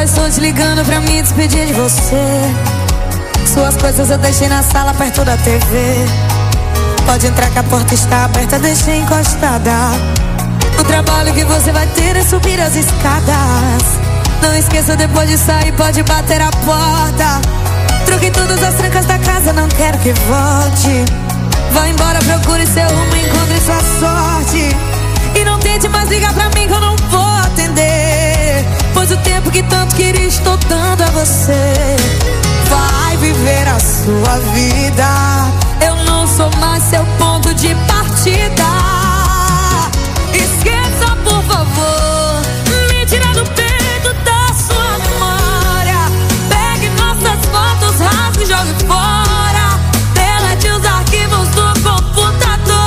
estou te ligando pra me despedir de você. Suas coisas eu deixei na sala perto da TV. Pode entrar que a porta está aberta, deixei encostada. O trabalho que você vai ter é subir as escadas. Não esqueça, depois de sair pode bater a porta. Troquei todas as trancas da casa, não quero que volte. Vá embora, procure seu rumo, encontre sua sorte. E não tente mais ligar pra mim que eu não vou atender, pois o tempo que tanto queria estou dando a você. Vai viver a sua vida, eu não sou mais seu ponto de partida. Esqueça, por favor, me tira do peito da sua memória. Pegue nossas fotos, rasgue e jogue fora. Delete os arquivos do computador.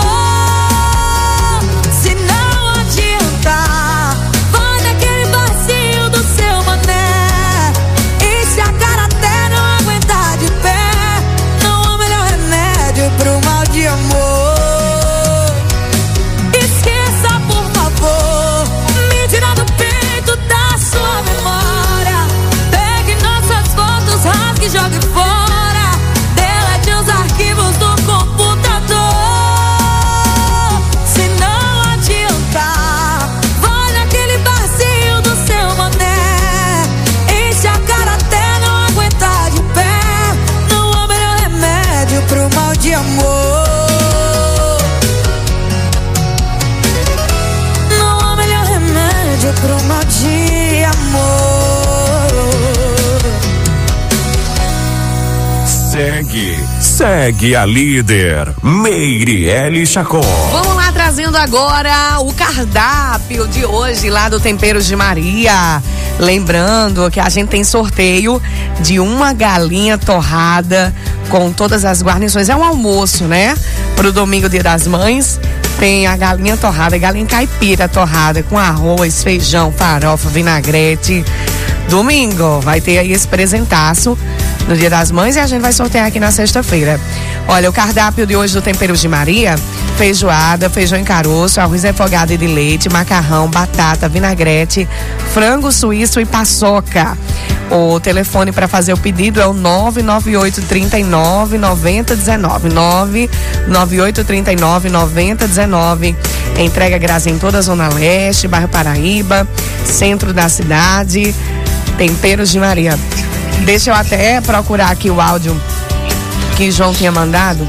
Se não adiantar, vai naquele vazio do seu mané. E se a cara até não aguentar de pé, não há melhor remédio pro mal de amor. Esqueça, por favor, me tira do peito da sua memória. Pegue nossas fotos, rasgue e jogue fora. Delete os arquivos do computador. Se não adiantar, vai naquele vazio do seu mané. E se a cara até não aguentar de pé, não há melhor remédio pro mal de amor. Não há melhor remédio pro mal de amor. Segue a líder, Meirelle Chacon. Vamos lá, trazendo agora o cardápio de hoje lá do Temperos de Maria. Lembrando que a gente tem sorteio de uma galinha torrada com todas as guarnições. É um almoço, né? Pro domingo, Dia das Mães. Tem a galinha torrada, galinha caipira torrada com arroz, feijão, farofa, vinagrete. Domingo vai ter aí esse presentaço no Dia das Mães e a gente vai sortear aqui na sexta-feira. Olha, o cardápio de hoje do Temperos de Maria: feijoada, feijão em caroço, arroz refogado e de leite, macarrão, batata, vinagrete, frango suíço e paçoca. O telefone para fazer o pedido é o 998-39-9019. 998-39-9019. Entrega grátis em toda a Zona Leste, bairro Paraíba, centro da cidade. Temperos de Maria. Deixa eu até procurar aqui o áudio que João tinha mandado.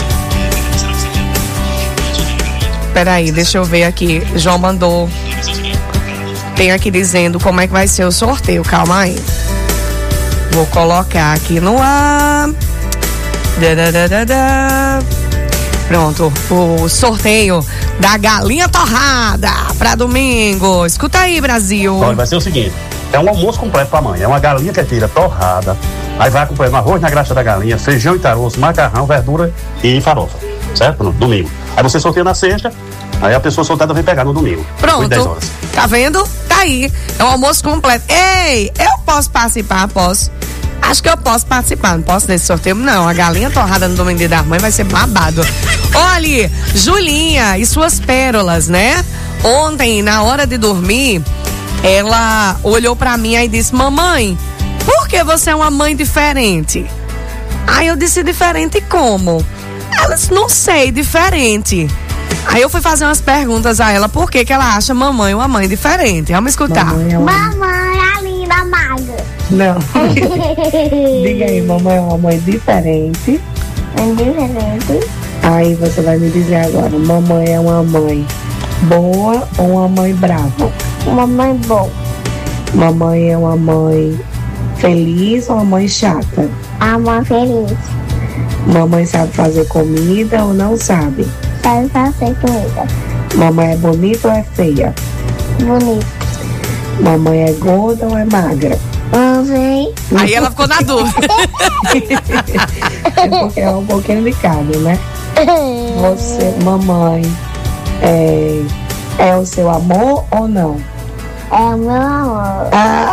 Peraí, deixa eu ver aqui. João mandou. Tem aqui dizendo como é que vai ser o sorteio. Calma aí. Vou colocar aqui no ar. Pronto, o sorteio da galinha torrada para domingo. Escuta aí, Brasil. Olha, vai ser o seguinte: é um almoço completo pra mãe. É uma galinha caipira torrada. Aí vai acompanhando arroz na graxa da galinha, feijão e caroço, macarrão, verdura e farofa. Certo? No domingo. Aí você sorteia na sexta, aí a pessoa sorteada vem pegar no domingo. Pronto. 10 horas. Tá vendo? Tá aí. É um almoço completo. Ei, eu posso participar? Posso. Acho que eu posso participar. Não posso desse sorteio? Não. A galinha torrada no domingo da mãe vai ser babado. Olha, Julinha e suas pérolas, né? Ontem, na hora de dormir, ela olhou pra mim e disse: mamãe, por que você é uma mãe diferente? Aí eu disse: diferente como? Ela disse: não sei, diferente. Aí eu fui fazer umas perguntas a ela, por que ela acha mamãe uma mãe diferente. Vamos escutar. Mamãe é a linda magra. Não. Diga aí, mamãe é uma mãe diferente. É diferente. Aí você vai me dizer agora, mamãe é uma mãe boa ou uma mãe brava? Mamãe boa. Mamãe é uma mãe feliz ou uma mãe chata? A mãe feliz. Mamãe sabe fazer comida ou não sabe? Sabe fazer comida. Mamãe é bonita ou é feia? Bonita. Mamãe é gorda ou é magra? Não sei. Aí ela ficou na dúvida. É porque é um pouquinho de cada, né? Você, mamãe, é o seu amor ou não? É o meu amor.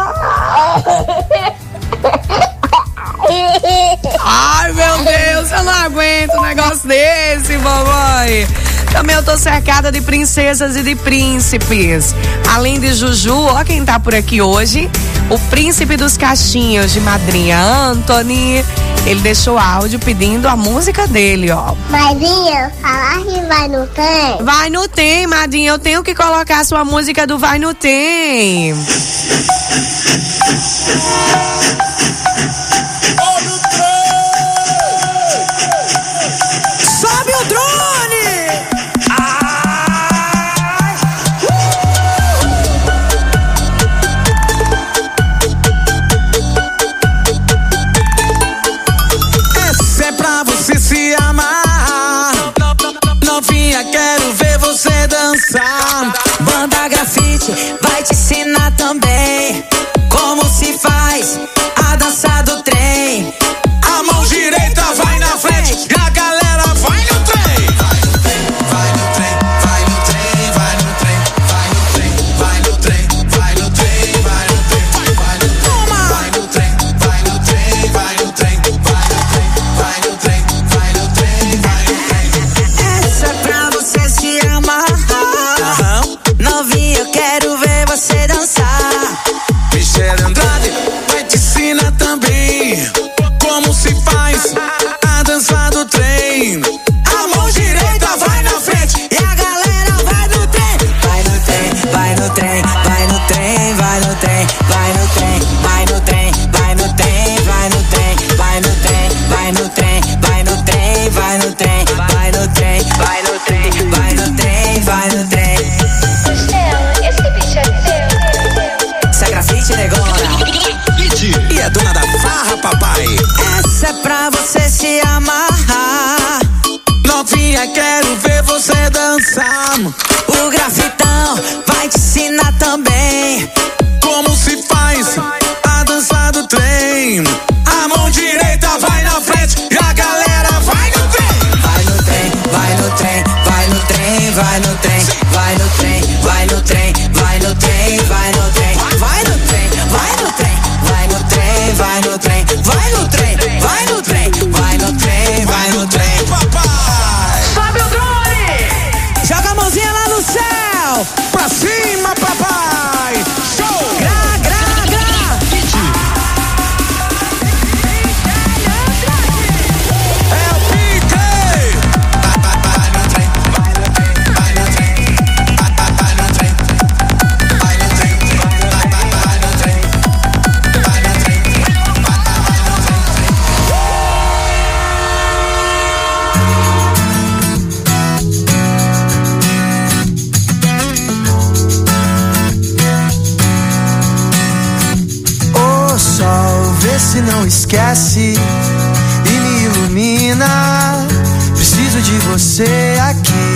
Ai, meu Deus, eu não aguento um negócio desse, mamãe. Também eu tô cercada de princesas e de príncipes. Além de Juju, ó quem tá por aqui hoje. O príncipe dos cachinhos de madrinha Anthony, ele deixou áudio pedindo a música dele, ó. Madrinha, falar que vai no trem. Vai no Tem, madrinha, eu tenho que colocar a sua música do Vai no Tem. Sobe o drone! Essa é pra você se amar. Novinha, quero ver você dançar. Banda Grafite vai te ensinar também como se faz a dança do trem. A mão direita vai na frente e a galera vai no trem. Vai no trem, vai no trem, vai no trem, vai no trem, vai no trem, vai no trem, vai no trem, vai no trem, vai no trem, vai no trem, vai no trem, vai no trem, vai no trem. Essa é pra você se amarrar. Novinha, eu quero ver você dançar. Michele Andrade vai te ensinar também como se faz a dança do trem. A mão direita vai na frente E a galera vai no trem. Vai no trem, vai no trem, vai no trem, vai no trem, vai no trem, vai no trem, vai no trem, vai no trem, vai no trem, vai no trem, vai no trem, vai no trem, vai no trem, vai no trem, vai no trem, vai no trem. Esse bicho é teu. Essa Grafite negona. e é dona da farra, papai. Essa é pra você se amarrar. Novinha, quero ver você dançar. O Grafitão vai te ensinar também Como se faz a dança do trem. A mão direita vai na frente e a galera vai no trem. Vai no trem, vai no trem, vai no trem, vai no trem, vai no trem, vai no trem, vai no trem, vai no trem, vai no trem, vai no trem, vai no trem, vai no trem, vai no trem, vai no trem, vai no trem, vai no trem. Papai, Sobe o drone! Joga a mãozinha lá no céu! pra cima, papai. Show! Gra, gra, gra! É o pique. Vai no trem, vai no trem, vai no trem, vai no trem, vai no trem, vai no trem, vai no trem, O sol, vê se não esquece e me ilumina. Preciso de você aqui.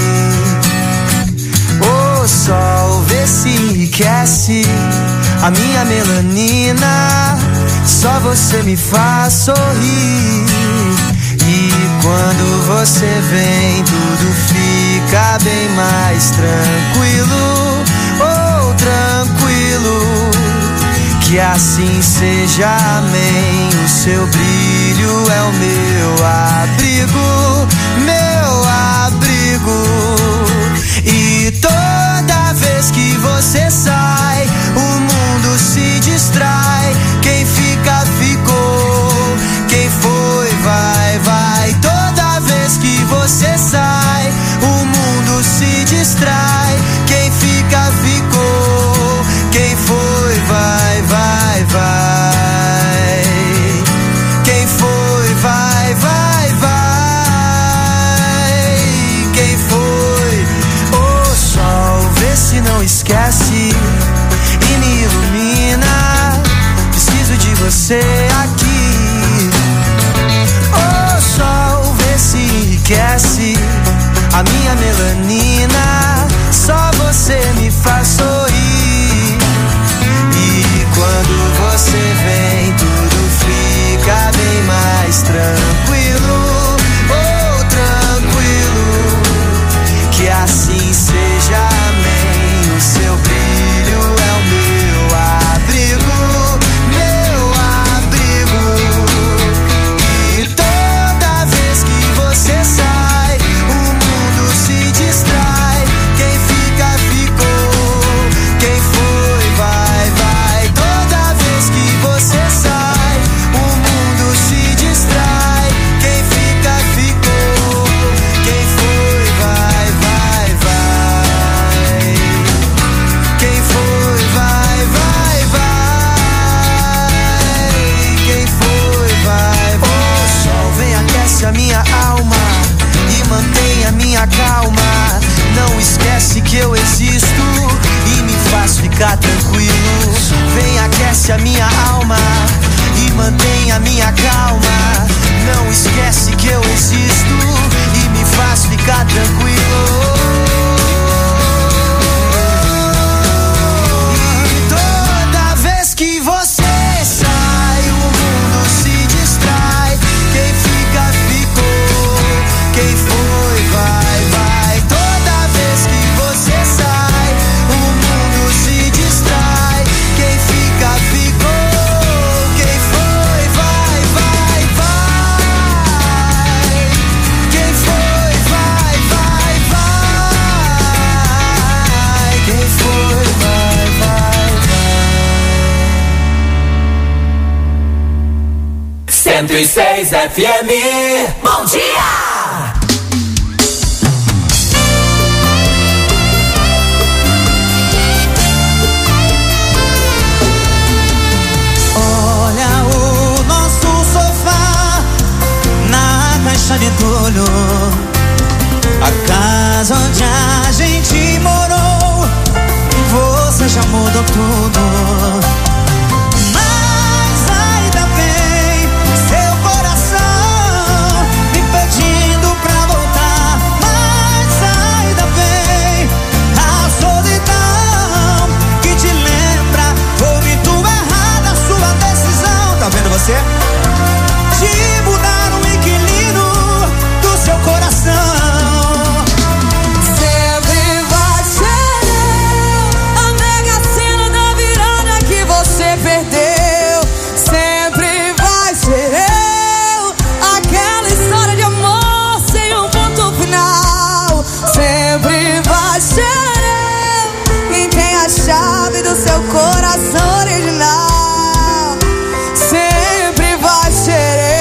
O sol, vê se enriquece a minha melanina. Só você me faz sorrir. E quando você vem, tudo fica bem mais tranquilo. Oh, tranquilo. Que assim seja, amém. O seu brilho é o meu abrigo, meu abrigo. E toda vez que você sai, o mundo se distrai. Quem fica, ficou. Quem foi, vai, vai. Toda vez que você sai, o mundo se distrai. Quem fica, ficou. Quem foi, vai, vai, vai. Quem foi, vai, vai, vai. Quem foi? O sol, vê se não esquece e me ilumina. Preciso de você aqui. O sol, vê se enriquece a minha melanina. Só você me faz sorrir. E quando você vem, tudo fica bem mais tranquilo. Oh, tranquilo. Que assim seja, amém. O seu brilho é o meu abrigo, meu abrigo. E toda vez que você sai, o mundo se distrai. Quem fica, ficou. esquece que eu existo e me faz ficar tranquilo. Vem, aquece a minha alma e mantém a minha calma. Não esquece que eu existo e me faz ficar tranquilo. E toda vez que você sai, o mundo se distrai. Quem fica, ficou. Quem foi, vai, vai. Toda vez que você sai, o mundo se distrai. Quem fica, ficou. Quem foi, vai, vai, vai. Quem foi, vai, vai, vai. Quem foi, vai, vai, vai. 106 FM. Bom dia! De entulho, a casa onde a gente morou, você já mudou tudo. Mas ainda vem seu coração me pedindo pra voltar. Mas ainda vem a solidão que te lembra. Foi muito errada a sua decisão. Tá vendo você? De mudar o inquilino seu coração. Sempre vai ser eu, a mega cena da virada que você perdeu. Sempre vai ser eu, aquela história de amor sem um ponto final. Sempre vai ser eu, quem tem a chave do seu coração original. Sempre vai ser eu.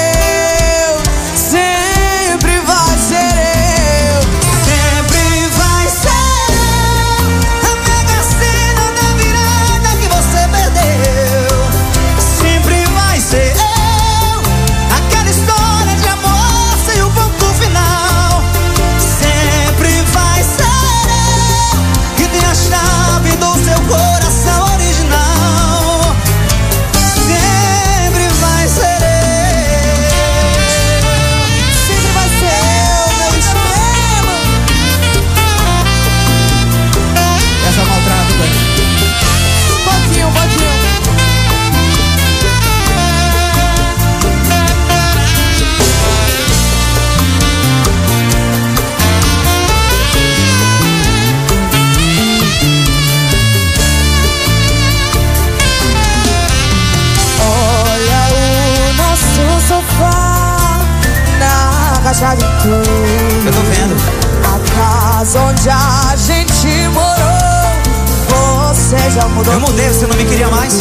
De tudo. Eu tô vendo. A casa onde a gente morou, você já mudou. Eu mudei, você não me queria mais.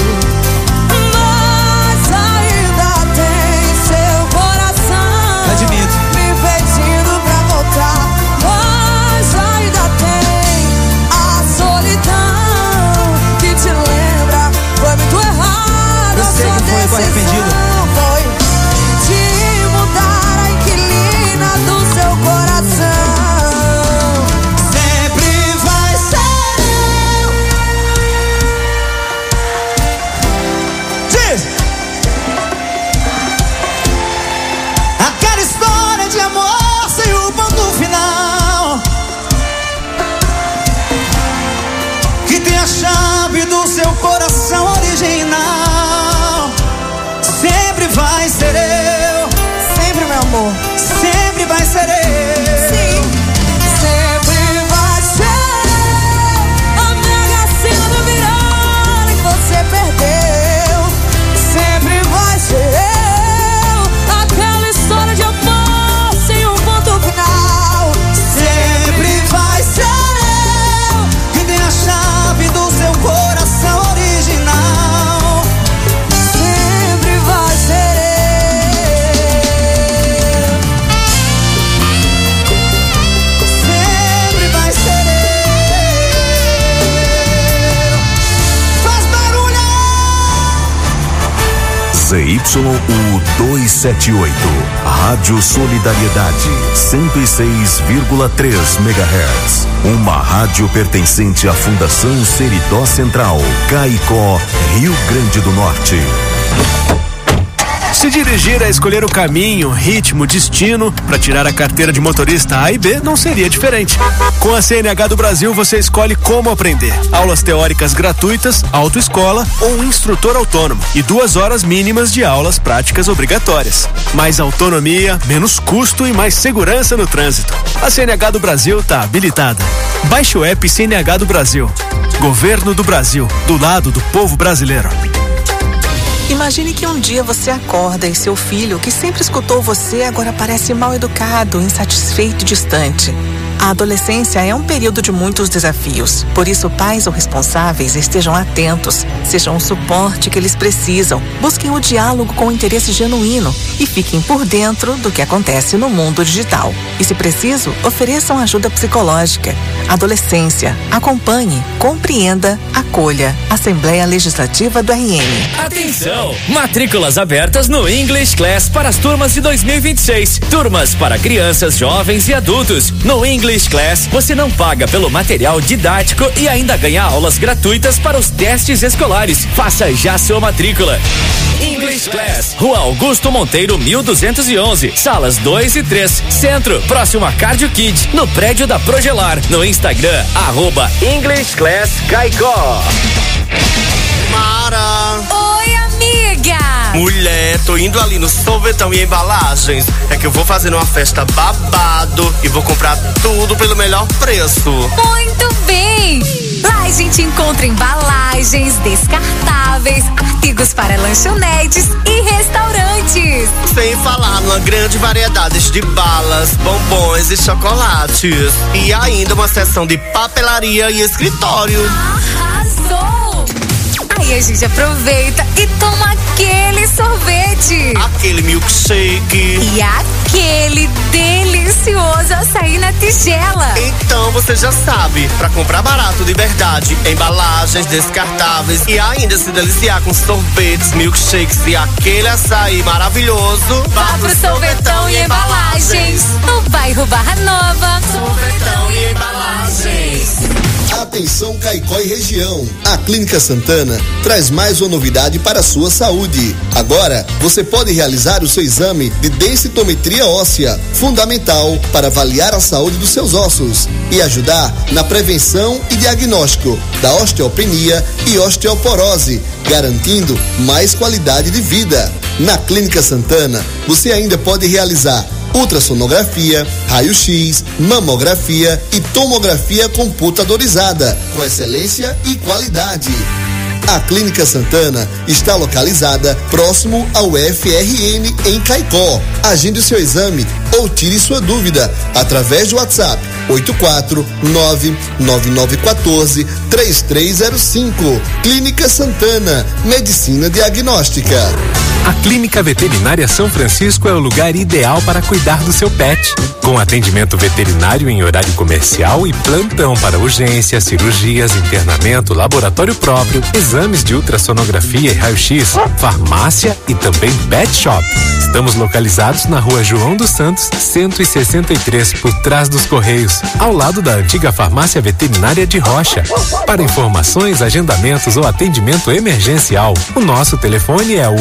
Mas ainda tem seu coração. Admito. Me pedindo pra voltar. Mas ainda tem a solidão que te lembra. Foi muito errado. Eu sei que foi, tô arrependido. Foi de mudar a inquilina do seu coração. Sempre vai ser eu. Diz! Aquela história de amor sem o ponto final, que tem a chave do seu coração original. Sempre vai ser eu. Sempre, meu amor. Sempre vai ser eu. Sim. Sempre vai ser a mega cena da virada que você perdeu. Sempre vai ser eu, aquela história de amor sem um ponto final. Sempre vai ser eu, que tem a chave do seu coração original. Sempre vai ser eu. Sempre vai ser eu. Faz barulho! ZYU 278, Rádio Solidariedade, 106,3 MHz. uma rádio pertencente à Fundação Seridó Central, Caicó, Rio Grande do Norte. Se dirigir a escolher o caminho, ritmo, destino para tirar a carteira de motorista A e B não seria diferente. Com a CNH do Brasil você escolhe como aprender. Aulas teóricas gratuitas, autoescola ou um instrutor autônomo e 2 horas mínimas de aulas práticas obrigatórias. Mais autonomia, menos custo e mais segurança no trânsito. A CNH do Brasil está habilitada. Baixe o app CNH do Brasil. Governo do Brasil, do lado do povo brasileiro. Imagine que um dia você acorda e seu filho, que sempre escutou você, agora parece mal educado, insatisfeito e distante. A adolescência é um período de muitos desafios. Por isso, pais ou responsáveis estejam atentos, sejam o suporte que eles precisam, busquem o diálogo com interesse genuíno e fiquem por dentro do que acontece no mundo digital. E, se preciso, ofereçam ajuda psicológica. Adolescência. Acompanhe, compreenda, acolha. Assembleia Legislativa do RN. Atenção! Matrículas abertas no English Class para as turmas de 2026. Turmas para crianças, jovens e adultos. No English Class, você não paga pelo material didático e ainda ganha aulas gratuitas para os testes escolares. Faça já sua matrícula. English Class, Rua Augusto Monteiro, 1211, salas 2 e 3, Centro, próximo a Cardio Kid, no prédio da Progelar, no Instagram, @English Class Caicó. Mara! Oi, amiga! Mulher, tô indo ali no Sorvetão e Embalagens. É que eu vou fazer uma festa babado e vou comprar tudo pelo melhor preço. Muito bem! Lá a gente encontra embalagens, descartáveis, artigos para lanchonetes e restaurantes. Sem falar numa grande variedade de balas, bombons e chocolates. E ainda uma seção de papelaria e escritório. Arrasou! Aí a gente aproveita e toma aquele sorvete. Aquele milkshake. E aquele delicioso açaí na tigela. Então você já sabe, pra comprar barato de verdade, embalagens descartáveis e ainda se deliciar com sorvetes, milkshakes e aquele açaí maravilhoso, vá pro Sorvetão e Embalagens, no bairro Barra Nova. Sorvetão e Embalagens. Atenção Caicó e região, a Clínica Santana traz mais uma novidade para a sua saúde. Agora, você pode realizar o seu exame de densitometria óssea, fundamental para avaliar a saúde dos seus ossos e ajudar na prevenção e diagnóstico da osteopenia e osteoporose, garantindo mais qualidade de vida. Na Clínica Santana, você ainda pode realizar ultrassonografia, raio-x, mamografia e tomografia computadorizada, com excelência e qualidade. A Clínica Santana está localizada próximo ao FRN em Caicó. Agende o seu exame ou tire sua dúvida através do WhatsApp 849-9914-3305. Clínica Santana, Medicina Diagnóstica. A Clínica Veterinária São Francisco é o lugar ideal para cuidar do seu pet. Com atendimento veterinário em horário comercial e plantão para urgências, cirurgias, internamento, laboratório próprio, exames de ultrassonografia e raio-x, farmácia e também pet shop. Estamos localizados na Rua João dos Santos, 163, por trás dos Correios, ao lado da antiga farmácia veterinária de Rocha. Para informações, agendamentos ou atendimento emergencial, o nosso telefone é o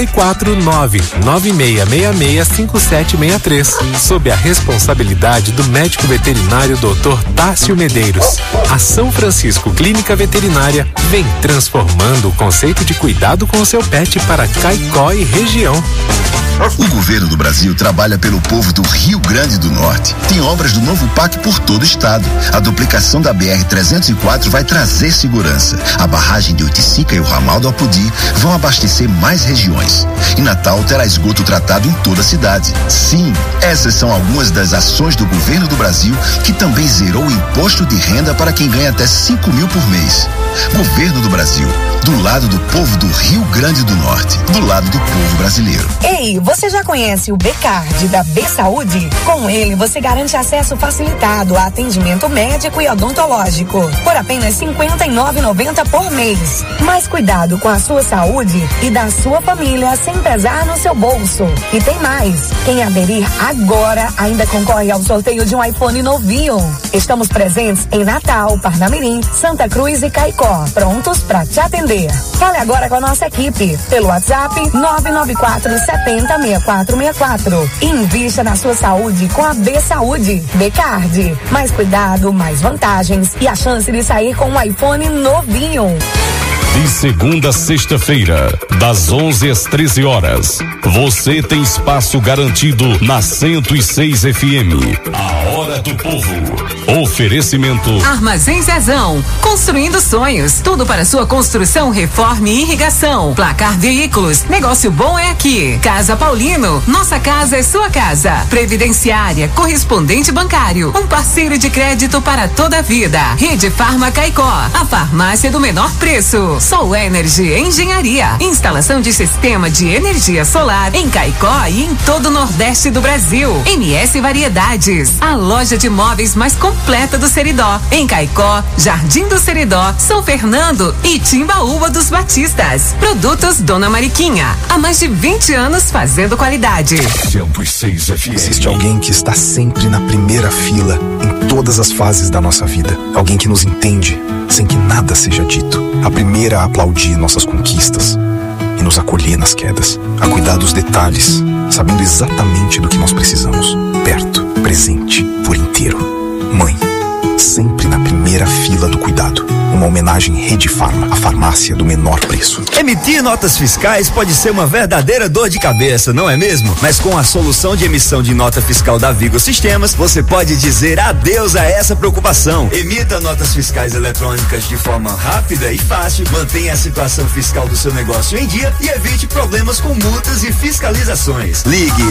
849-9666-5763, sob a responsabilidade do médico veterinário Dr. Tássio Medeiros. A São Francisco Clínica Veterinária vem transformando o conceito de cuidado com o seu pet para Caicó e região. O governo do Brasil trabalha pelo povo do Rio Grande do Norte. Tem obras do novo PAC por todo o estado. A duplicação da BR-304 vai trazer segurança. A barragem de Oiticica e o ramal do Apodi vão abastecer mais regiões. E Natal terá esgoto tratado em toda a cidade. Sim, essas são algumas das ações do governo do Brasil, que também zerou o imposto de renda para quem ganha até 5 mil por mês. Governo do Brasil, do lado do povo do Rio Grande do Norte, do lado do povo brasileiro. Ei, você já conhece o B-Card da B-Saúde? Com ele, você garante acesso facilitado a atendimento médico e odontológico por apenas R$ 59,90 por mês. Mais cuidado com a sua saúde e da sua família sem pesar no seu bolso. E tem mais, quem aderir agora ainda concorre ao sorteio de um iPhone novinho. Estamos presentes em Natal, Parnamirim, Santa Cruz e Caicó, prontos para te atender. Fale agora com a nossa equipe pelo WhatsApp 994 70 6464 e invista na sua saúde com a B-Saúde. B-Card, mais cuidado, mais vantagens e a chance de sair com um iPhone novinho. De segunda a sexta-feira, das 11 às 13 horas, você tem espaço garantido na 106 FM. A Hora do Povo. Oferecimento Armazém Zezão, construindo sonhos, tudo para sua construção, reforma e irrigação. Placar Veículos, negócio bom é aqui. Casa Paulino, nossa casa é sua casa. Previdenciária, correspondente bancário, um parceiro de crédito para toda a vida. Rede Farma Caicó, a farmácia do menor preço. Sol Energy Engenharia, instalação de sistema de energia solar em Caicó e em todo o Nordeste do Brasil. MS Variedades, a loja de móveis mais completa do Seridó, em Caicó, Jardim do Seridó, São Fernando e Timbaúba dos Batistas. Produtos Dona Mariquinha, há mais de 20 anos fazendo qualidade. 106 FM. Existe alguém que está sempre na primeira fila em todas as fases da nossa vida. Alguém que nos entende sem que nada seja dito. A primeira a aplaudir nossas conquistas e nos acolher nas quedas. A cuidar dos detalhes, sabendo exatamente do que nós precisamos. Perto, presente, por inteiro. Mãe, sempre na primeira fila do cuidado. Uma homenagem Rede Farma, a farmácia do menor preço. Emitir notas fiscais pode ser uma verdadeira dor de cabeça, não é mesmo? Mas com a solução de emissão de nota fiscal da Vigo Sistemas, você pode dizer adeus a essa preocupação. Emita notas fiscais eletrônicas de forma rápida e fácil, mantenha a situação fiscal do seu negócio em dia e evite problemas com multas e fiscalizações. Ligue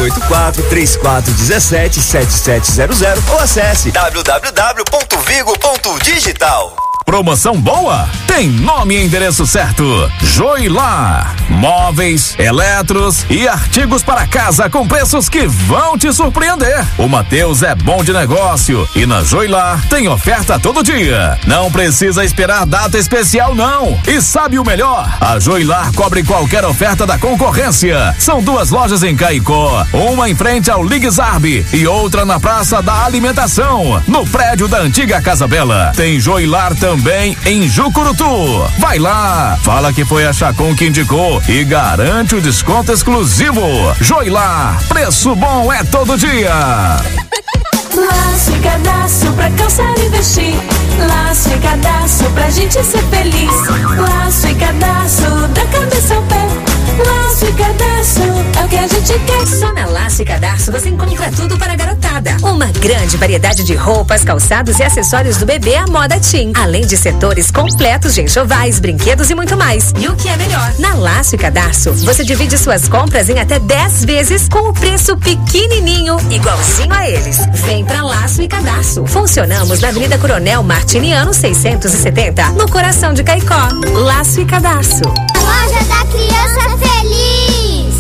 084-3417-7700 ou acesse www.vigo.digital. Promoção boa? Tem nome e endereço certo. Joilar. Móveis, eletros e artigos para casa com preços que vão te surpreender. O Mateus é bom de negócio e na Joilar tem oferta todo dia. Não precisa esperar data especial não. E sabe o melhor? A Joilar cobre qualquer oferta da concorrência. São 2 lojas em Caicó, uma em frente ao Ligue Zarb e outra na Praça da Alimentação, no prédio da antiga Casa Bela. Tem Joilar também em Jucurutu. Vai lá, fala que foi a Chacon que indicou e garante o desconto exclusivo. Joilar, preço bom é todo dia. Laço e cadastro pra calçar e vestir. Laço e cadastro pra gente ser feliz. Laço e cadastro da cabeça ao pé. Laço e cadastro é o que a gente quer. Só na Laço e Cadastro você encontra tudo para a garotada. Uma grande variedade de roupas, calçados e acessórios do bebê à moda teen. Além de setores completos de enxovais, brinquedos e muito mais. E o que é melhor? Na Laço e Cadastro você divide suas compras em até 10 vezes com o preço pequenininho, igualzinho a eles. Vem pra Laço e Cadastro. Funcionamos na Avenida Coronel Martiniano 670, no coração de Caicó. Laço e Cadastro. Loja da Criança Feliz.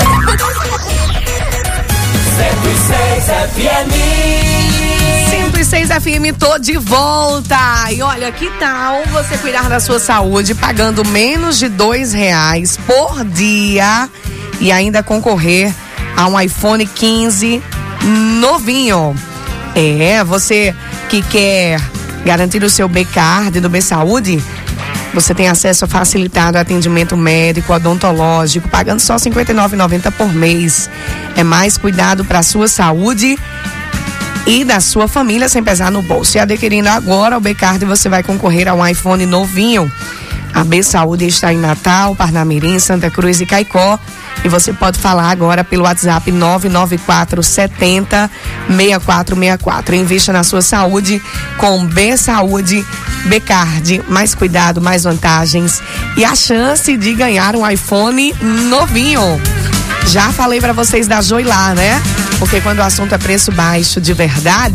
106 FM. 106 FM, tô de volta. E olha, que tal você cuidar da sua saúde pagando menos de R$2 por dia e ainda concorrer a um iPhone 15 novinho? É, você que quer garantir o seu B-Card do B-Saúde, você tem acesso facilitado a atendimento médico, odontológico, pagando só R$ 59,90 por mês. É mais cuidado para a sua saúde e da sua família sem pesar no bolso. E adquirindo agora o B-Card, você vai concorrer a um iPhone novinho. A B-Saúde está em Natal, Parnamirim, Santa Cruz e Caicó. E você pode falar agora pelo WhatsApp 994 70 6464. Invista na sua saúde com B-Saúde, B-Card. Mais cuidado, mais vantagens e a chance de ganhar um iPhone novinho. Já falei para vocês da Joilar, né? Porque quando o assunto é preço baixo de verdade,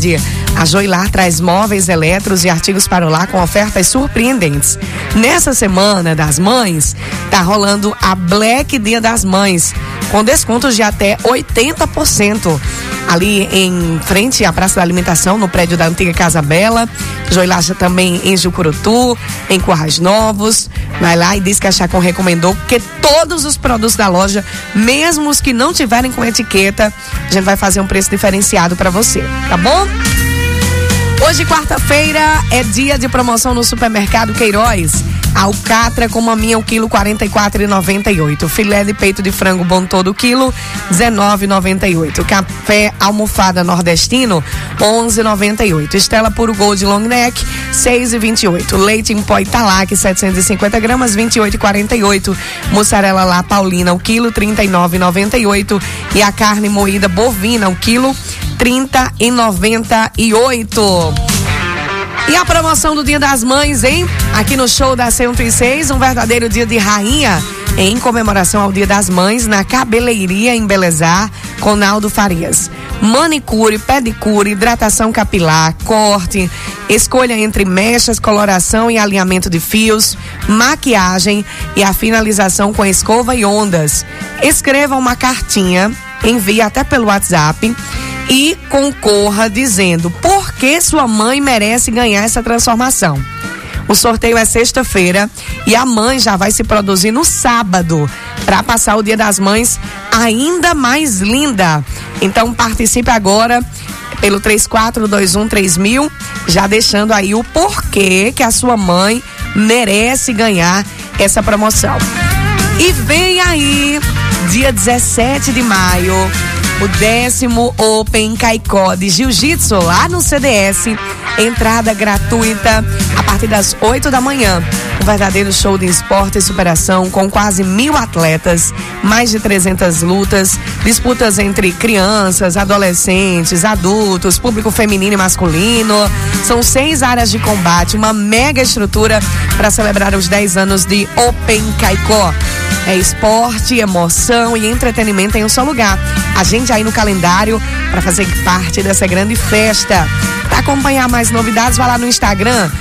A Joilar traz móveis, eletros e artigos para o lar com ofertas surpreendentes. Nessa semana das mães, tá rolando a Black Dia das Mães, com descontos de até 80%. Ali em frente à Praça da Alimentação, no prédio da antiga Casa Bela. Joilar também em Jucurutu, em Currais Novos. Vai lá e diz que a Chacon recomendou, porque todos os produtos da loja, mesmo os que não tiverem com etiqueta, a gente vai fazer um preço diferenciado para você, tá bom? Hoje, quarta-feira, é dia de promoção no Supermercado Queiroz. Alcatra com maminha o quilo R$ 44,98. Filé de peito de frango bom todo quilo R$ 19,98. Café almofada nordestino R$ 11,98. Estela puro gold long neck R$ 6,28. Leite em pó Italac 750 gramas R$ 28,48. Mussarela lá paulina o quilo R$ 39,98. E a carne moída bovina o quilo R$ 30,98. E a promoção do Dia das Mães, hein? Aqui no show da 106, um verdadeiro dia de rainha em comemoração ao Dia das Mães na Cabeleiria Embelezar com Naldo Farias. Manicure, pedicure, hidratação capilar, corte, escolha entre mechas, coloração e alinhamento de fios, maquiagem e a finalização com escova e ondas. Escreva uma cartinha, envie até pelo WhatsApp e concorra dizendo por que sua mãe merece ganhar essa transformação. O sorteio é sexta-feira e a mãe já vai se produzir no sábado para passar o Dia das Mães ainda mais linda. Então participe agora pelo 34213000, já deixando aí o porquê que a sua mãe merece ganhar essa promoção. E vem aí, dia 17 de maio, o 10º Open Caicó de Jiu-Jitsu lá no CDS. Entrada gratuita a partir das 8 da manhã. Um verdadeiro show de esporte e superação com quase 1.000 atletas, mais de 300 lutas, disputas entre crianças, adolescentes, adultos, público feminino e masculino. São 6 áreas de combate, uma mega estrutura para celebrar os 10 anos de Open Caicó. É esporte, emoção e entretenimento em um só lugar. Agende aí no calendário para fazer parte dessa grande festa. Para acompanhar mais novidades, vai lá no Instagram,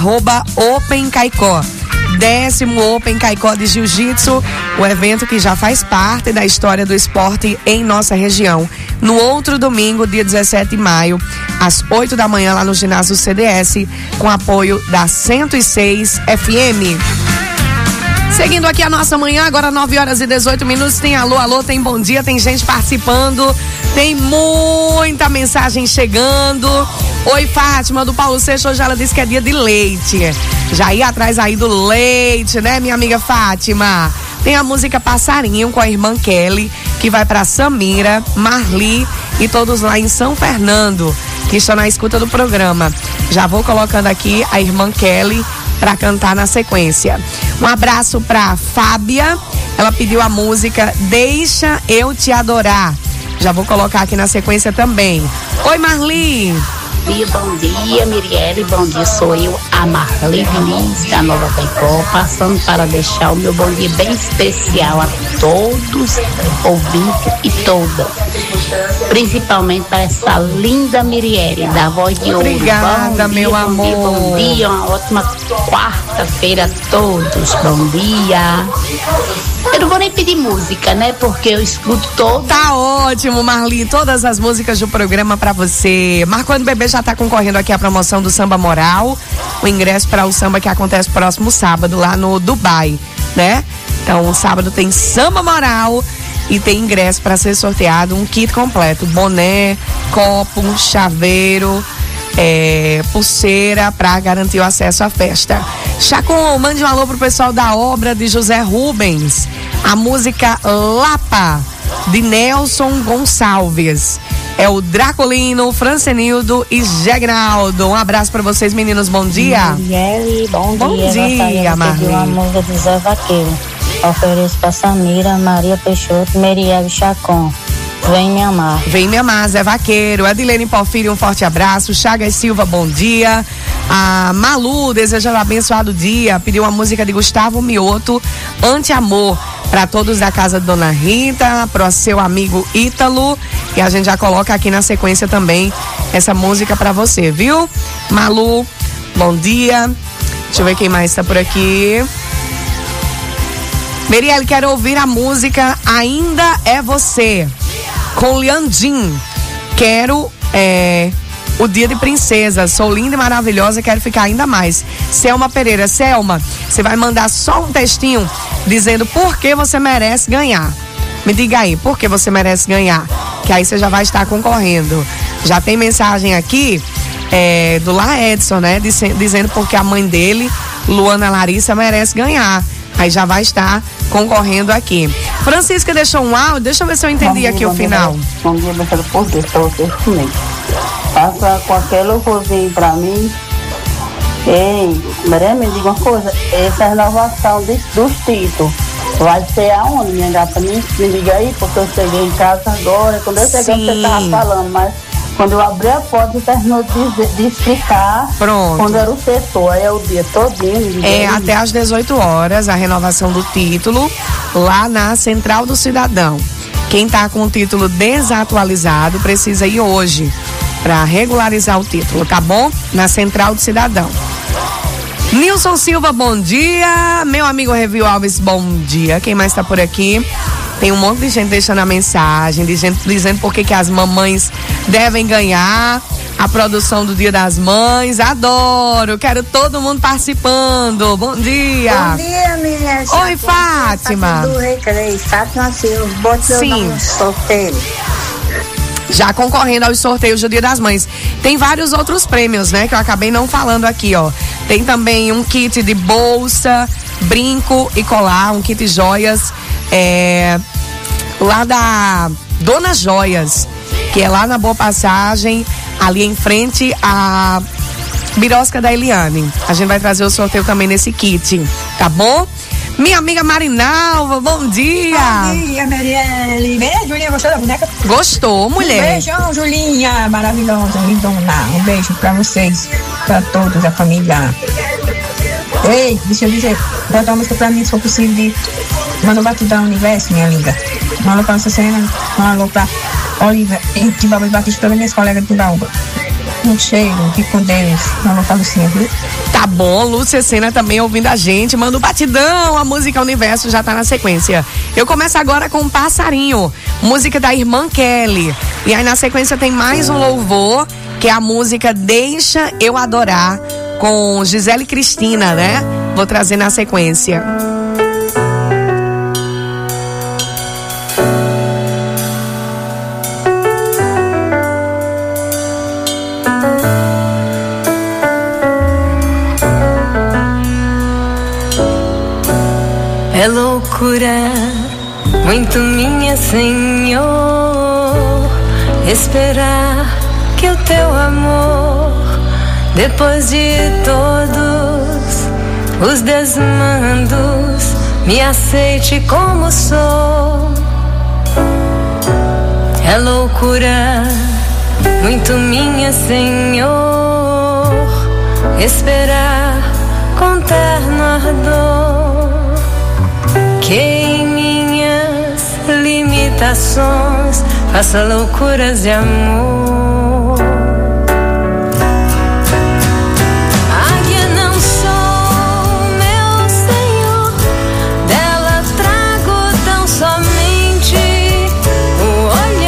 @OpenCaicó. 10º Open Caicó de Jiu-Jitsu, o evento que já faz parte da história do esporte em nossa região. No outro domingo, dia 17 de maio, às 8 da manhã, lá no ginásio CDS, com apoio da 106 FM. Seguindo aqui a nossa manhã, agora 9h18, tem alô, tem bom dia, tem gente participando, tem muita mensagem chegando. Oi, Fátima, do Paulo Seixas, hoje ela disse que é dia de leite. Já ia atrás aí do leite, né, minha amiga Fátima? Tem a música Passarinho com a irmã Kelly, que vai pra Samira, Marli e todos lá em São Fernando, que estão na escuta do programa. Já vou colocando aqui a irmã Kelly para cantar na sequência. Um abraço pra Fábia, ela pediu a música Deixa Eu Te Adorar. Já vou colocar aqui na sequência também. Oi, Marli. Bom dia, Mirielle, bom dia, sou eu, a Marli Vinícius, da Nova Caicó, passando para deixar o meu bom dia bem especial a todos, ouvintes e todas, principalmente para essa linda Mirielle, da Voz de Ouro. Obrigada, meu amor. Bom dia, uma ótima quarta-feira a todos, bom dia. Eu não vou nem pedir música, né? Porque eu escuto todo. Tá ótimo, Marli. Todas as músicas do programa pra você. Marcando Bebê já tá concorrendo aqui à promoção do Samba Moral. O ingresso para o samba que acontece próximo sábado lá no Dubai, né? Então, sábado tem Samba Moral e tem ingresso para ser sorteado, um kit completo. Boné, copo, chaveiro, pulseira para garantir o acesso à festa. Chacon, mande um alô pro pessoal da obra de José Rubens. A música Lapa, de Nelson Gonçalves. É o Dracolino, Francenildo e Gegnaldo. Um abraço para vocês, meninos. Bom dia. Bom dia, Marli. Uma música de Zé Vaqueiro. Ofereço para Samira, Maria Peixoto, Meriel Chacon. Vem me amar. Vem me amar, Zé Vaqueiro. Adilene Porfírio, um forte abraço. Chagas Silva, bom dia. A Malu, desejando um abençoado dia. Pediu uma música de Gustavo Mioto, Ante-Amor. para todos da casa de Dona Rita, para o seu amigo Ítalo, e a gente já coloca aqui na sequência também essa música para você, viu? Malu, bom dia. Deixa eu ver quem mais está por aqui. Merielle, quero ouvir a música Ainda é Você, com Liandim. Quero o Dia de Princesa. Sou linda e maravilhosa, quero ficar ainda mais. Selma Pereira. Selma, você vai mandar só um textinho dizendo por que você merece ganhar. Me diga aí, por que você merece ganhar? Que aí você já vai estar concorrendo. Já tem mensagem aqui do Laedson, né? Dizendo porque a mãe dele, Luana Larissa, merece ganhar. Aí já vai estar concorrendo aqui. Francisca deixou um áudio, deixa eu ver se eu entendi aqui o final. Bom dia, obrigado por Deus, pra vocês comigo. Passa qualquer louvorzinho pra mim. Ei, Maria, me diga uma coisa, essa renovação dos títulos vai ser aonde, minha gata? Me diga aí, porque eu cheguei em casa agora, quando eu cheguei você tava falando, mas quando eu abri a porta, você terminou de explicar. Pronto. Quando era o setor, aí é o dia todinho. Até às 18 horas, a renovação do título, lá na Central do Cidadão. Quem tá com o título desatualizado, precisa ir hoje para regularizar o título, tá bom? Na Central do Cidadão. Nilson Silva, bom dia. Meu amigo Revio Alves, bom dia. Quem mais tá por aqui? Tem um monte de gente deixando a mensagem, dizendo por que as mamães devem ganhar a produção do Dia das Mães. Adoro, quero todo mundo participando. Bom dia. Bom dia, minha. Oi, Fátima. Do Recreio, Fátima Silva. Bote meu nome no sorteio. Já concorrendo aos sorteios do Dia das Mães. Tem vários outros prêmios, né? Que eu acabei não falando aqui, ó. Tem também um kit de bolsa, brinco e colar, um kit joias. Lá da Dona Joias, que é lá na Boa Passagem, ali em frente à Birosca da Eliane. A gente vai trazer o sorteio também nesse kit, tá bom? Minha amiga Marinalva, bom dia! Bom dia, Merielle. Julinha, gostou da boneca? Gostou, mulher. Um beijão, Julinha, maravilhosa, lindona. Um beijo pra vocês, pra todos, a família. Ei, deixa eu dizer, bota uma música pra mim, se for possível, de Manda o Batidão Universo, minha linda. Um alô pra Lúcia Sena, um alô pra Olivia e Timbaúba Batista, todas minhas colegas de Timbaúba. Um cheiro, fique com Deus. Um alô pra Lucinha, viu? Tá bom, Lúcia Sena também ouvindo a gente. Manda o Batidão, a música Universo já tá na sequência. Eu começo agora com Passarinho, música da irmã Kelly. E aí na sequência tem mais um louvor, que é a música Deixa Eu Adorar, com Gisele Cristina, né? Vou trazer na sequência. É loucura, muito minha, Senhor, esperar que o teu amor, depois de todos os desmandos, me aceite como sou. É loucura, muito minha, Senhor, esperar com terno ardor que em minhas limitações faça loucuras de amor. Águia não sou, meu Senhor, dela trago tão somente o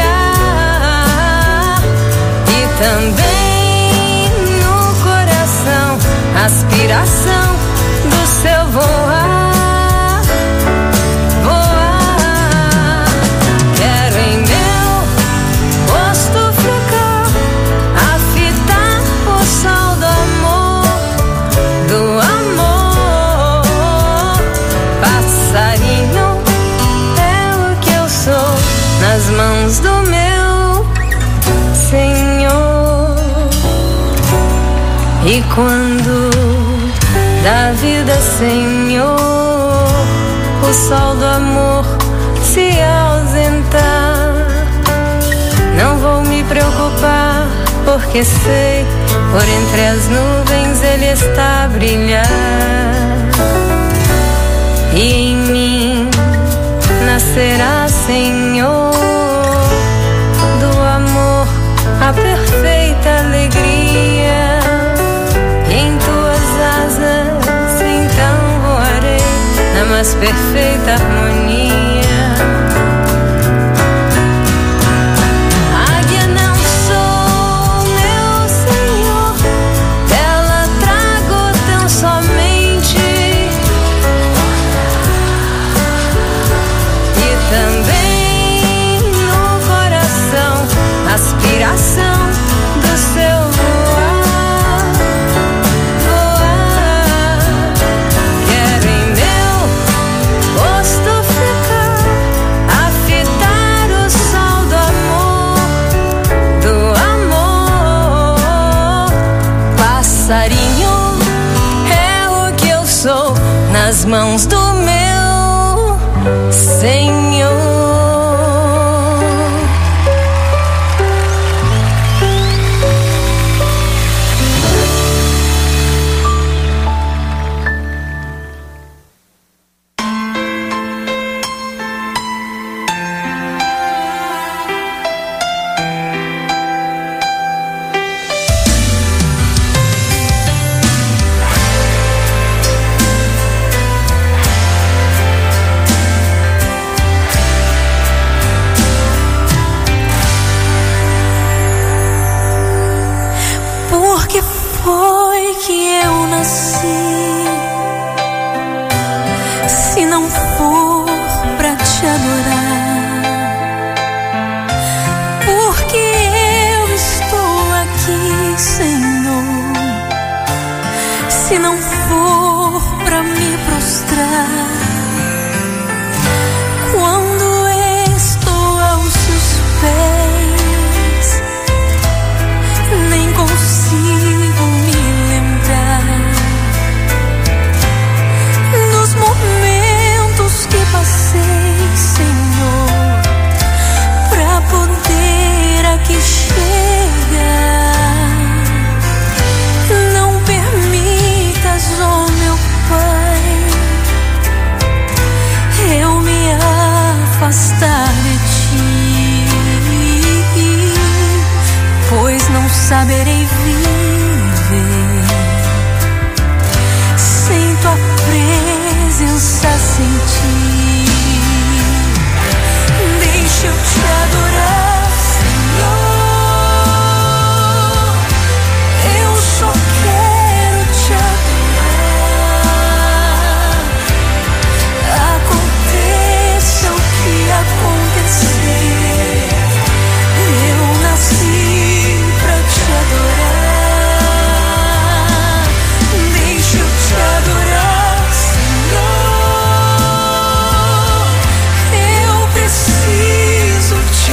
olhar e também no coração a aspiração do seu voar. Mãos do meu Senhor. E quando da vida, Senhor, o sol do amor se ausentar, não vou me preocupar, porque sei, por entre as nuvens ele está a brilhar. E em mim nascerá, Senhor, do amor a perfeita alegria. Em tuas asas então voarei na mais perfeita harmonia. Águia não sou, meu Senhor, dela trago tão somente e também no coração aspiração do seu voar, voar. Quero em meu posto ficar, a fitar o sol do amor. Passarinho é o que eu sou nas mãos do meu Senhor. Por que foi que eu nasci? Se não for pra te adorar, porque eu estou aqui, Senhor. Se não for pra me prostrar, quando estou aos seus pés, nem consigo me lembrar dos momentos que passei, Senhor, pra poder aqui chegar. Não permitas, oh meu Pai, eu me afastar de ti, pois não saberei viver sem tua presença, sentir. Deixa eu te adorar, Senhor. Eu só quero te adorar. Aconteça o que acontecer, eu nasci pra te adorar. Deixa eu te adorar, Senhor. Eu preciso te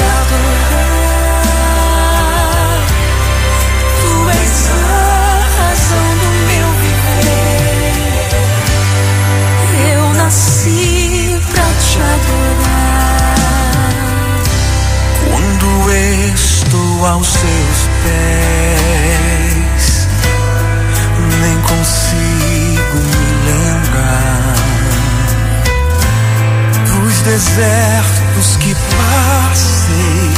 adorar. Tu és a razão do meu viver. Eu nasci pra te adorar. Quando estou aos seus pés, nem consigo me lembrar dos desertos que passei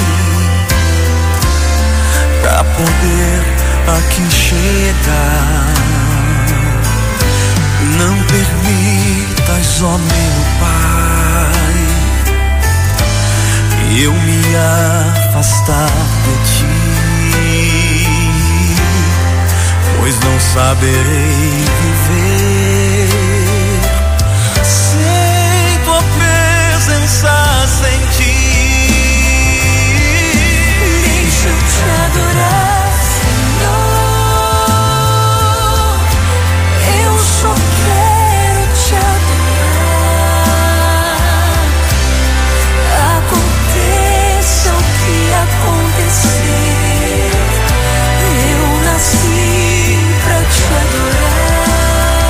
pra poder aqui chegar. Não permitas, ó meu Pai, eu me afastar de ti, pois não saberei viver sem tua presença, sentir. Deixa eu te adorar, Senhor. Eu só quero te adorar. Aconteça o que acontecer, eu nasci pra te adorar.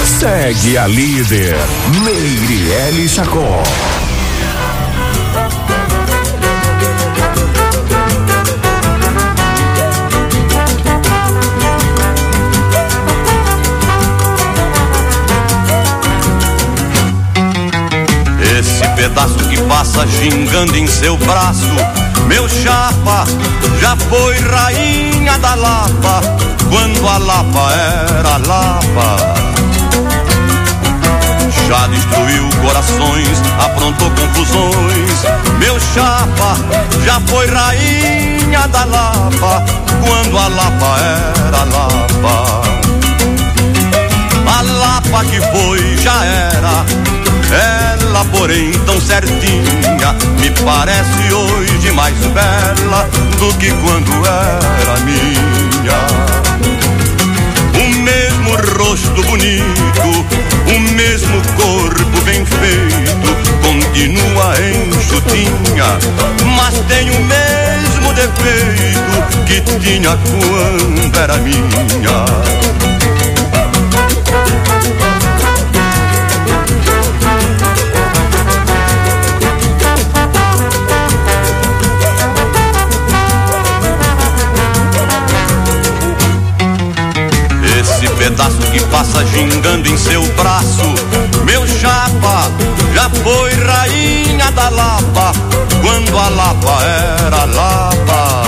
Segue a líder, Meirelles Chacó. Esse pedaço que passa gingando em seu braço, meu chapa, já foi rainha da Lapa, quando a Lapa era Lapa. Já destruiu corações, aprontou confusões, meu chapa, já foi rainha da Lapa, quando a Lapa era Lapa. A Lapa que foi já era, ela porém tão certinha, me parece hoje mais bela do que quando era minha. O mesmo rosto bonito, o mesmo corpo bem feito, continua enxutinha, mas tem o mesmo defeito que tinha quando era minha. Esse pedaço que passa gingando em seu braço, meu chapa, já foi rainha da Lapa, quando a Lapa era Lapa.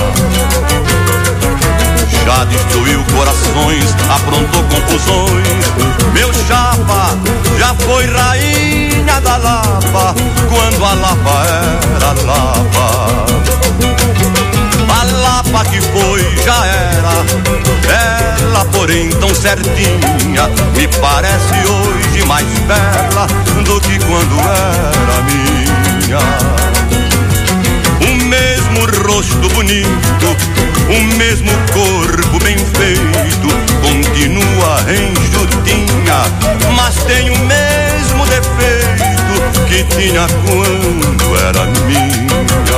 Já destruiu corações, aprontou confusões, meu chapa, já foi rainha da Lapa, quando a Lapa era Lapa. A Lapa que foi já era, ela porém tão certinha, me parece hoje mais bela do que quando era minha. O mesmo rosto bonito, o mesmo corpo bem feito, continua enxutinha, mas tem o mesmo defeito que tinha quando era minha.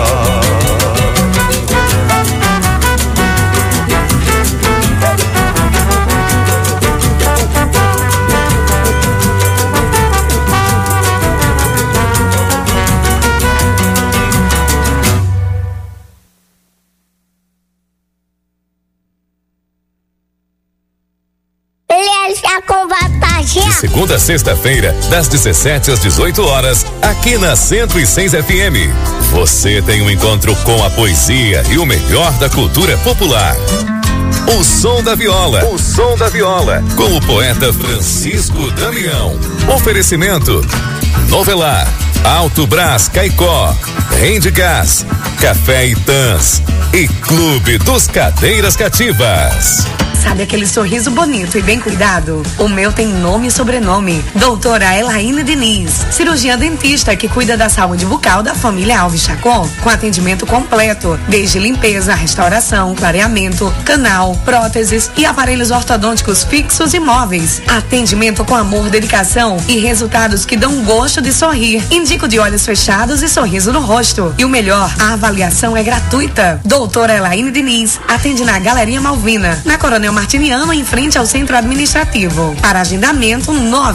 De segunda a sexta-feira, das 17 às 18 horas, aqui na 106 FM. Você tem um encontro com a poesia e o melhor da cultura popular. O Som da Viola. O Som da Viola. Com o poeta Francisco Damião. Oferecimento: Novelar, Alto Brás Caicó, Rende Gás, Café Itãs e Clube dos Cadeiras Cativas. Sabe aquele sorriso bonito e bem cuidado? O meu tem nome e sobrenome. Doutora Elaine Diniz, cirurgiã dentista que cuida da saúde bucal da família Alves Chacon, com atendimento completo, desde limpeza, restauração, clareamento, canal, próteses e aparelhos ortodônticos fixos e móveis. Atendimento com amor, dedicação e resultados que dão gosto de sorrir. Indico de olhos fechados e sorriso no rosto. E o melhor, a avaliação é gratuita. Doutora Elaine Diniz atende na Galeria Malvina, na Coronel Martiniano, em frente ao Centro Administrativo. Para agendamento,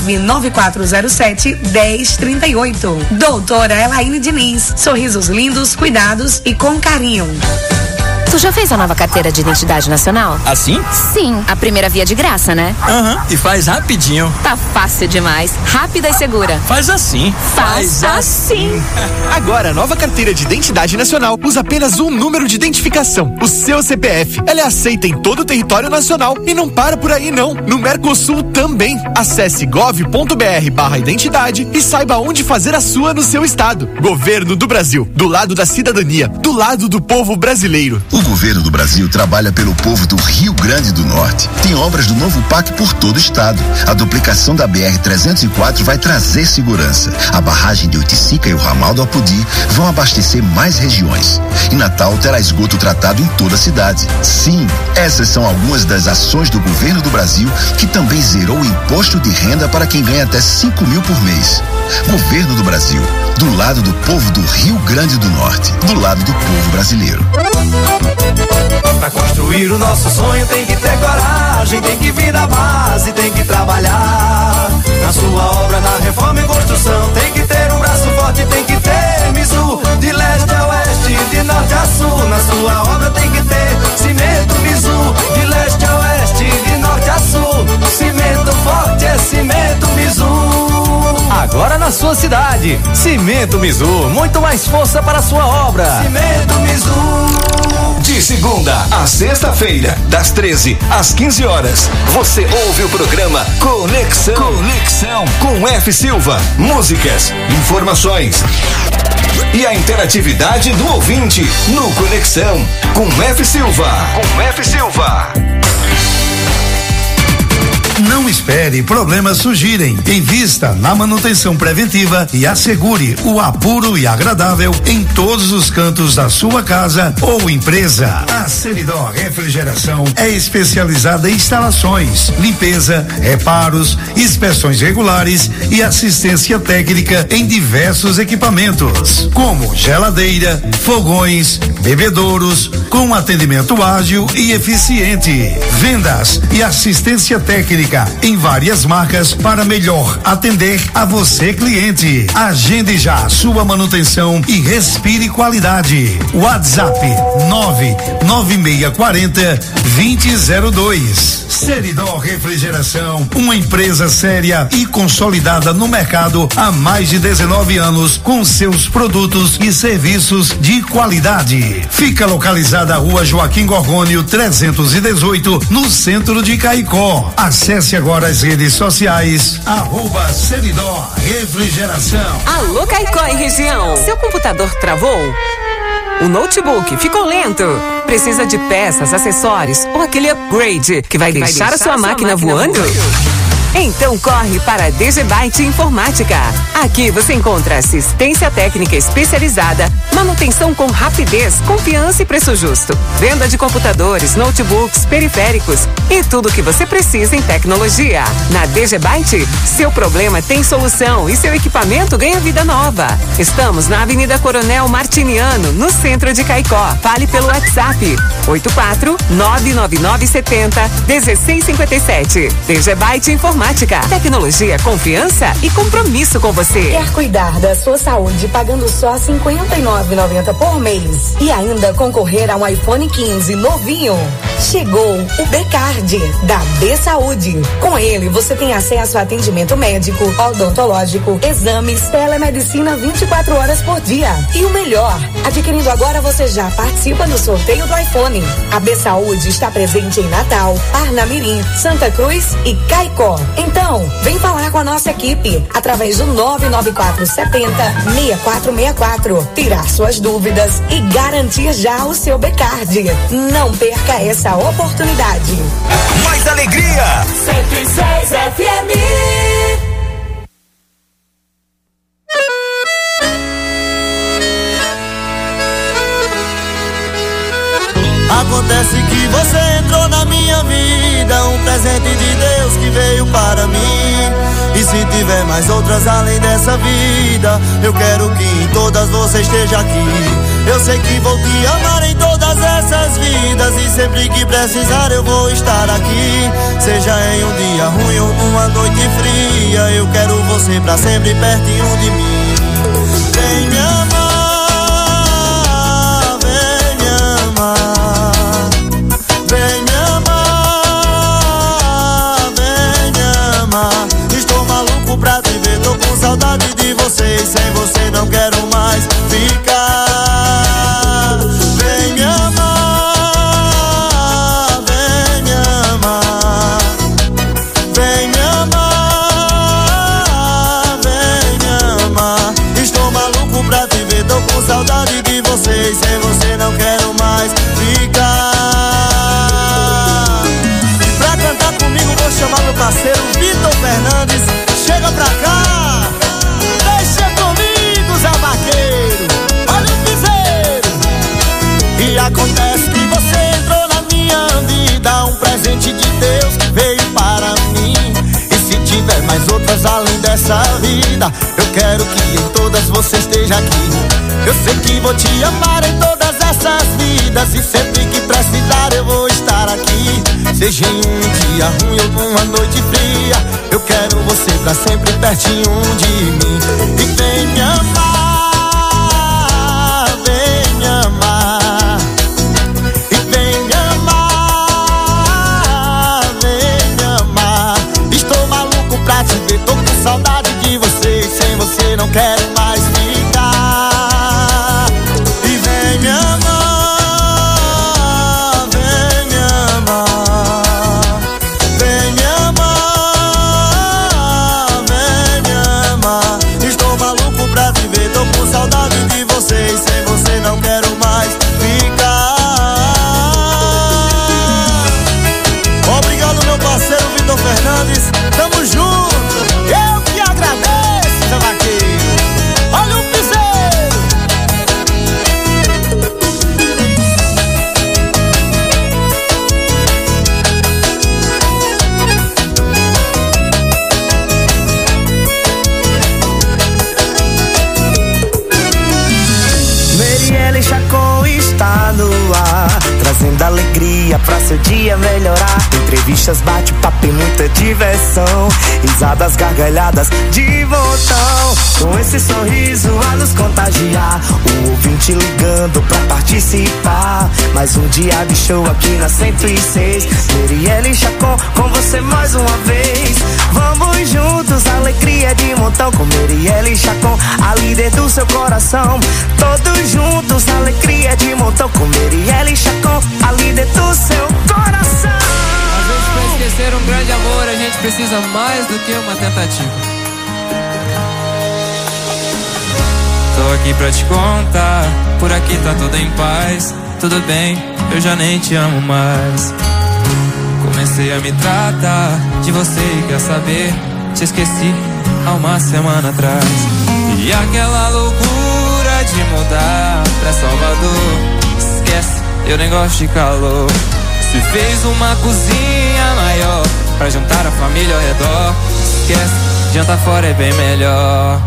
99407-1038. Doutora Elaine Diniz. Sorrisos lindos, cuidados e com carinho. Tu já fez a nova carteira de identidade nacional? Assim? Sim, a primeira via de graça, né? Aham, e faz rapidinho. Tá fácil demais, rápida e segura. Faz assim. Faz assim. Agora, a nova carteira de identidade nacional usa apenas um número de identificação, o seu CPF. Ela é aceita em todo o território nacional e não para por aí não. No Mercosul também. Acesse gov.br/identidade e saiba onde fazer a sua no seu estado. Governo do Brasil, do lado da cidadania, do lado do povo brasileiro. O governo do Brasil trabalha pelo povo do Rio Grande do Norte. Tem obras do novo PAC por todo o estado. A duplicação da BR-304 vai trazer segurança. A barragem de Oiticica e o ramal do Apodi vão abastecer mais regiões. E Natal terá esgoto tratado em toda a cidade. Sim, essas são algumas das ações do governo do Brasil, que também zerou o imposto de renda para quem ganha até 5 mil por mês. Governo do Brasil, do lado do povo do Rio Grande do Norte, do lado do povo brasileiro. Pra construir o nosso sonho tem que ter coragem, tem que vir da base, tem que trabalhar. sua obra tem que ter cimento Mizu, de leste a oeste, de norte a sul. Cimento forte é cimento Mizu. Agora na sua cidade, Cimento Mizu, muito mais força para a sua obra. Cimento Mizu. De segunda a sexta-feira, das 13 às 15 horas, você ouve o programa Conexão. Conexão com F. Silva. Músicas, informações e a interatividade do ouvinte no Conexão com F. Silva. Com F. Silva. Não espere problemas surgirem. Invista na manutenção preventiva e assegure o apuro e agradável em todos os cantos da sua casa ou empresa. A Seridó Refrigeração é especializada em instalações, limpeza, reparos, inspeções regulares e assistência técnica em diversos equipamentos, como geladeira, fogões, bebedouros, com atendimento ágil e eficiente. Vendas e assistência técnica em várias marcas para melhor atender a você, cliente. Agende já a sua manutenção e respire qualidade. WhatsApp 99640-2002. Seridó Refrigeração, uma empresa séria e consolidada no mercado há mais de 19 anos com seus produtos e serviços de qualidade. Fica localizada a Rua Joaquim Gorgônio 318, no centro de Caicó. Acesse agora as redes sociais @Seridó Refrigeração. Alô, Caicó e região. Seu computador travou? O notebook ficou lento? Precisa de peças, acessórios ou aquele upgrade que vai deixar a sua máquina voando? Então corre para a DG Byte Informática. Aqui você encontra assistência técnica especializada, manutenção com rapidez, confiança e preço justo, venda de computadores, notebooks, periféricos e tudo o que você precisa em tecnologia. Na DG Byte, seu problema tem solução e seu equipamento ganha vida nova. Estamos na Avenida Coronel Martiniano, no centro de Caicó. Fale pelo WhatsApp 84-99970-1657. DG Byte Informática. Tecnologia, confiança e compromisso com você. Quer cuidar da sua saúde pagando só R$ 59,90 por mês e ainda concorrer a um iPhone 15 novinho? Chegou o B-Card da B Saúde. Com ele você tem acesso a atendimento médico, odontológico, exames, telemedicina 24 horas por dia. E o melhor, adquirindo agora você já participa do sorteio do iPhone. A B Saúde está presente em Natal, Parnamirim, Santa Cruz e Caicó. Então, vem falar com a nossa equipe através do 99470-6464. Tirar suas dúvidas e garantir já o seu B-Card. Não perca essa oportunidade. Mais alegria! 106 FM. Acontece que você entrou na minha vida, um presente de Deus que veio para mim. E se tiver mais outras além dessa vida, eu quero que em todas você esteja aqui. Eu sei que vou te amar em todas essas vidas, e sempre que precisar eu vou estar aqui. Seja em um dia ruim ou numa noite fria, eu quero você pra sempre pertinho de mim. Vem me amar, vem me amar. Vem me amar, vem me amar. Estou maluco pra te ver, tô com saudade de você, e sem você não quero mais ficar. Vem me amar, vem me amar. Vem me amar, vem me amar. Estou maluco pra te ver, tô com saudade de você, e sem você não quero mais ficar. Pra cantar comigo vou chamar meu parceiro Vitor Fernandes. Chega pra cá, deixa comigo, Zé Vaqueiro. Olha o piseiro. E acontece que você entrou na minha vida, um presente de Deus que veio para mim. E se tiver mais outras além dessa vida, eu quero que em todas você esteja aqui. Eu sei que vou te amar em todas essas vidas, e sempre que precisar eu vou estar aqui. Seja em um dia ruim ou numa noite fria, eu quero você pra sempre pertinho de mim. E vem me amar, vem me amar. tamo junto. Eu que agradeço, Zé Vaqueiro. Olha o piseiro. Merielle Chacon está no ar, trazendo alegria pra seu dia melhorar. Entrevistas, bate-papo e muita diversão, risadas, gargalhadas de montão. Com esse sorriso a nos contagiar, o ouvinte ligando pra participar. Mais um dia de show aqui na 106. Merielle Chacon com você mais uma vez. Vamos juntos, alegria de montão. Com Merielle Chacon, a líder do seu coração. Todos juntos, alegria de montão. Com Merielle Chacon, a líder do seu coração. Às vezes pra esquecer um grande amor a gente precisa mais do que uma tentativa. Tô aqui pra te contar, por aqui tá tudo em paz. Tudo bem, eu já nem te amo mais. Comecei a me tratar de você e quer saber, te esqueci há uma semana atrás. E aquela loucura de mudar pra Salvador, esquece, eu nem gosto de calor. Se fez uma cozinha maior pra juntar a família ao redor, esquece, janta fora é bem melhor.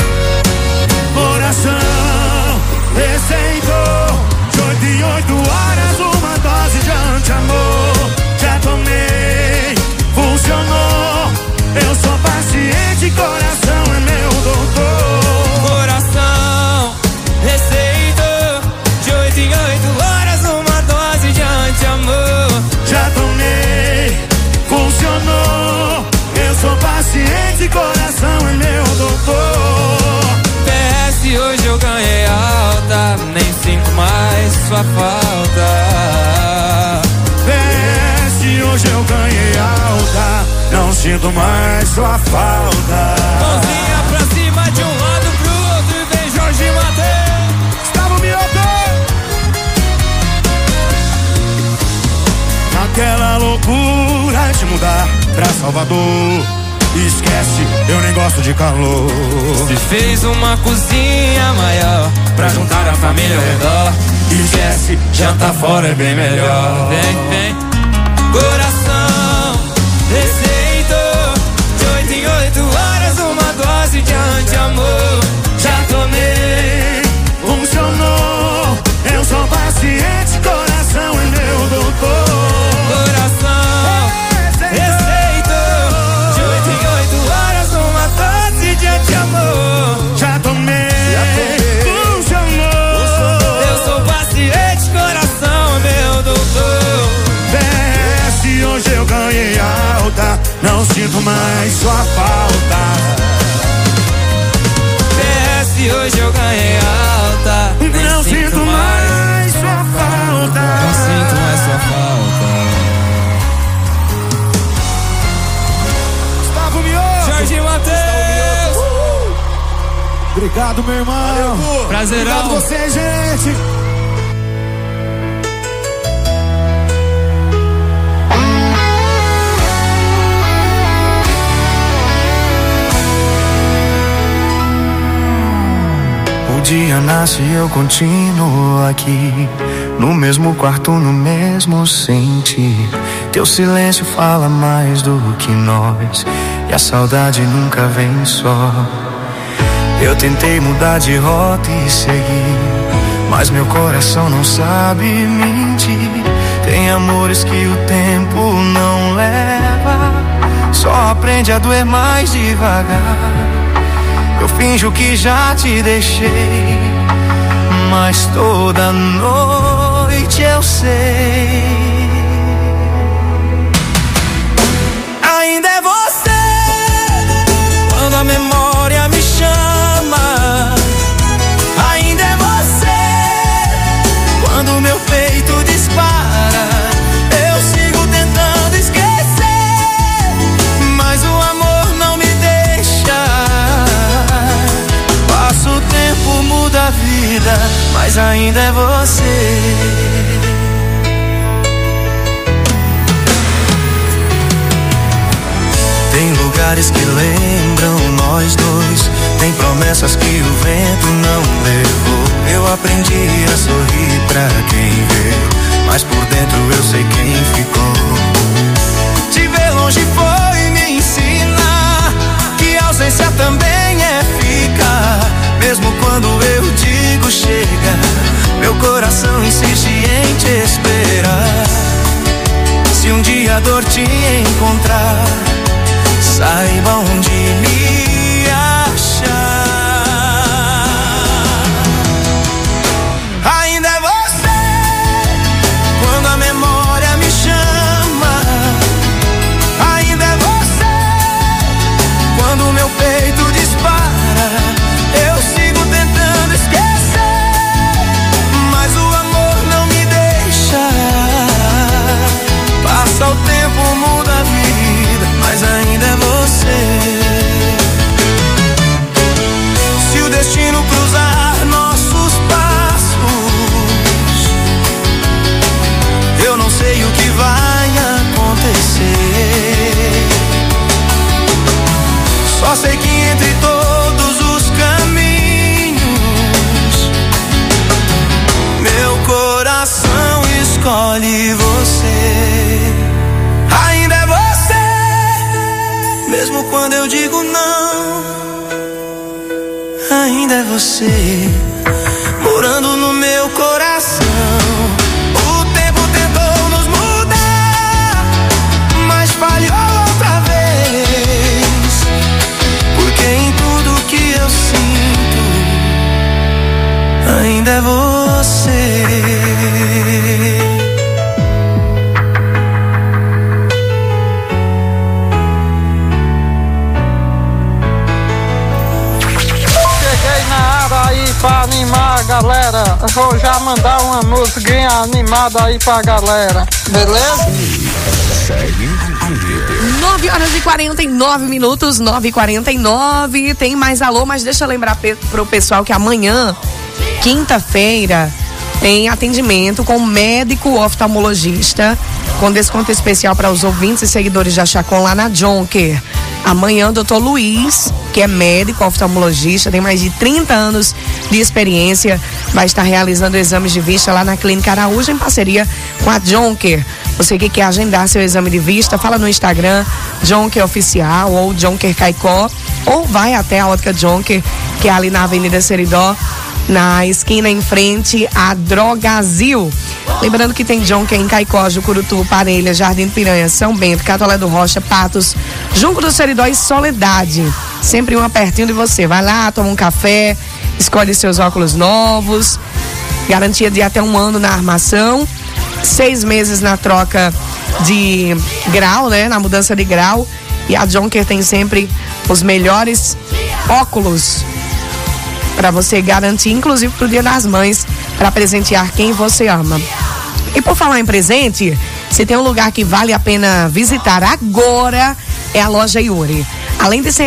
Coração receitou de 8 em 8 horas uma dose de anti-amor. Já tomei, funcionou. Eu sou paciente, coração é meu doutor. Coração receitou de 8 em 8 horas uma dose de anti-amor. Já tomei, funcionou. Eu sou paciente, coração é meu doutor. Hoje eu ganhei alta, nem sinto mais sua falta. Se hoje eu ganhei alta, não sinto mais sua falta. Mãozinha pra cima de um lado pro outro e vem Jorge Mateus. Gustavo Mioto. Naquela loucura de mudar pra Salvador, esquece, eu nem gosto de calor. Se fez uma cozinha maior pra juntar a família ao redor, esquece, janta fora é bem melhor. Vem, vem. Coração receitou de 8 em 8 horas uma dose de anti-amor. Já tomei, funcionou. Eu sou paciente, coração é meu doutor. Coração receitou de 8 em 8 horas uma dose de anti-amor. Já tomei, funcionou. Eu sou paciente, coração é meu doutor. Se hoje eu ganhei alta, não sinto mais sua falta. Se hoje eu ganhei alta, não sinto mais sua falta. Não sinto mais sua falta. Gustavo Mioto. Jorge Mateus. Obrigado, meu irmão. Valeu, prazerão. Obrigado você, gente. O dia nasce e eu continuo aqui, no mesmo quarto, no mesmo sentir. Teu silêncio fala mais do que nós, e a saudade nunca vem só. Eu tentei mudar de rota e seguir, mas meu coração não sabe mentir. Tem amores que o tempo não leva, só aprende a doer mais devagar. Eu finjo que já te deixei, mas toda noite eu sei. Ainda é você, quando a memória me chama. Ainda é você, quando meu peito dispara. Eu sigo tentando esquecer, mas o amor não me deixa. Passa o tempo, muda a vida, mas ainda é você. Tem lugar lugares que lembram nós dois. Tem promessas que o vento não levou. Eu aprendi a sorrir pra quem vê, mas por dentro eu sei quem ficou. Te ver longe foi me ensinar que a ausência também é ficar. Mesmo quando eu digo chega, meu coração insiste em te esperar. Se um dia a dor te encontrar, saiba onde me achar. Ainda é você quando a memória me chama. Ainda é você quando meu peito dispara. Eu sigo tentando esquecer, mas o amor não me deixa. Passa o tempo, muda a vida, mas ainda é você. Se o destino cruzar nossos passos, eu não sei o que vai acontecer. Só sei que entre todos os caminhos, meu coração escolhe você. Ainda é você, mesmo quando eu digo não. Ainda é você, morando no meu coração. O tempo tentou nos mudar, mas falhou outra vez. Porque em tudo que eu sinto, ainda é você. Pra animar a galera, eu vou já mandar uma musiquinha animada aí pra galera, beleza? 9h49, 9h49. Tem mais alô, mas deixa eu lembrar pro pessoal que amanhã, quinta-feira, tem atendimento com médico oftalmologista, com desconto especial para os ouvintes e seguidores da Chacon lá na Jonker. Amanhã, o doutor Luiz, que é médico oftalmologista, tem mais de 30 anos de experiência, vai estar realizando exames de vista lá na Clínica Araújo, em parceria com a Jonker. Você que quer agendar seu exame de vista, fala no Instagram, Jonker Oficial ou Jonker Caicó, ou vai até a Ótica Jonker, que é ali na Avenida Seridó, na esquina em frente à Drogazil. Lembrando que tem Jonker em Caicó, Jucurutu, Parelha, Jardim Piranha, São Bento, Catolé do Rocha, Patos, Junco do Seridó e Soledade. Sempre uma pertinho de você. Vai lá, toma um café, escolhe seus óculos novos, garantia de até 1 ano na armação, 6 meses na troca de grau, né? Na mudança de grau. E a Jonker tem sempre os melhores óculos para você garantir, inclusive pro Dia das Mães, para presentear quem você ama. E por falar em presente, se tem um lugar que vale a pena visitar agora, é a loja Yuri. Além de ser